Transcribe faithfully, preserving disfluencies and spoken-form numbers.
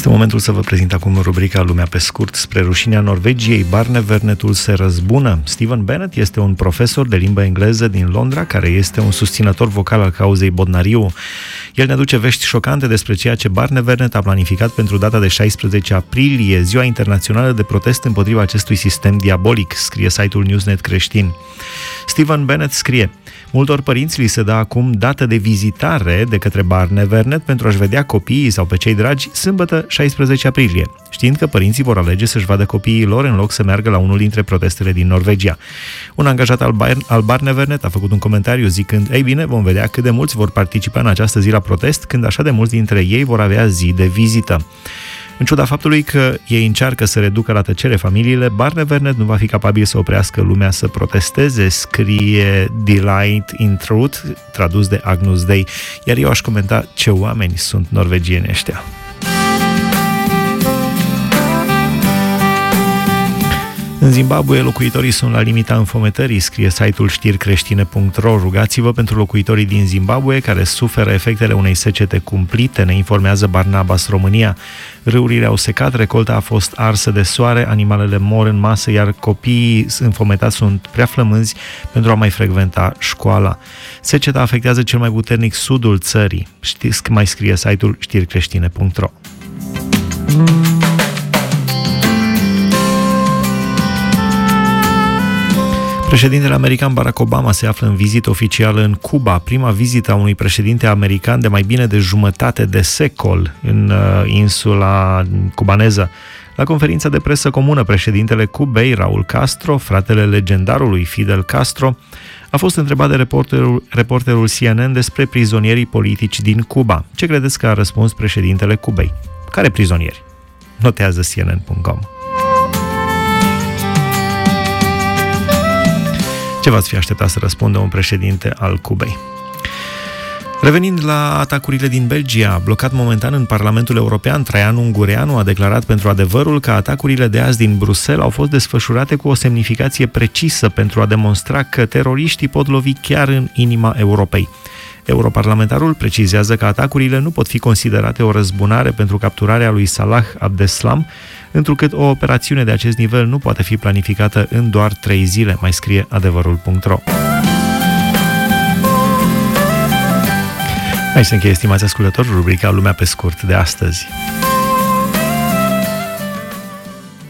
Este momentul să vă prezint acum rubrica Lumea pe scurt. Spre rușinea Norvegiei, Barnevernetul se răzbună. Stephen Bennett este un profesor de limbă engleză din Londra, care este un susținător vocal al cauzei Bodnariu. El ne aduce vești șocante despre ceea ce Barnevernet a planificat pentru data de șaisprezece aprilie, ziua internațională de protest împotriva acestui sistem diabolic, scrie site-ul Newsnet creștin. Stephen Bennett scrie: multor părinți li se dă acum dată de vizitare de către Barnevernet pentru a-și vedea copiii sau pe cei dragi sâmbătă șaisprezece aprilie, știind că părinții vor alege să-și vadă copiii lor în loc să meargă la unul dintre protestele din Norvegia. Un angajat al, Bar- al Barnevernet a făcut un comentariu zicând: ei bine, vom vedea cât de mulți vor participa în această zi la protest, când așa de mulți dintre ei vor avea zi de vizită. În ciuda faptului că ei încearcă să reducă la tăcere familiile, Barnevernet nu va fi capabil să oprească lumea să protesteze, scrie Delight in Truth, tradus de Agnus Dei, iar eu aș comenta ce oameni sunt norvegieni ăștia. În Zimbabwe, locuitorii sunt la limita înfometării, scrie site-ul știri creștine punct ro. Rugați-vă pentru locuitorii din Zimbabwe care suferă efectele unei secete cumplite, ne informează Barnabas România. Râurile au secat, recolta a fost arsă de soare, animalele mor în masă, iar copiii înfometați sunt prea flămânzi pentru a mai frecventa școala. Seceta afectează cel mai puternic sudul țării, știți, mai scrie site-ul știri creștine punct ro. Președintele american Barack Obama se află în vizită oficială în Cuba, prima vizită a unui președinte american de mai bine de jumătate de secol în uh, insula cubaneză. La conferința de presă comună, președintele Cubei, Raul Castro, fratele legendarului Fidel Castro, a fost întrebat de reporterul, reporterul C N N despre prizonierii politici din Cuba. Ce credeți că a răspuns președintele Cubei? Care prizonieri? Notează C N N punct com. Ce v-ați fi așteptat să răspundă un președinte al Cubei? Revenind la atacurile din Belgia, blocat momentan în Parlamentul European, Traian Ungureanu a declarat pentru Adevărul că atacurile de azi din Bruxelles au fost desfășurate cu o semnificație precisă pentru a demonstra că teroriștii pot lovi chiar în inima Europei. Europarlamentarul precizează că atacurile nu pot fi considerate o răzbunare pentru capturarea lui Salah Abdeslam, întrucât o operațiune de acest nivel nu poate fi planificată în doar trei zile, mai scrie adevărul punct ro. Aici se încheie, stimați ascultători, rubrica Lumea pe scurt de astăzi.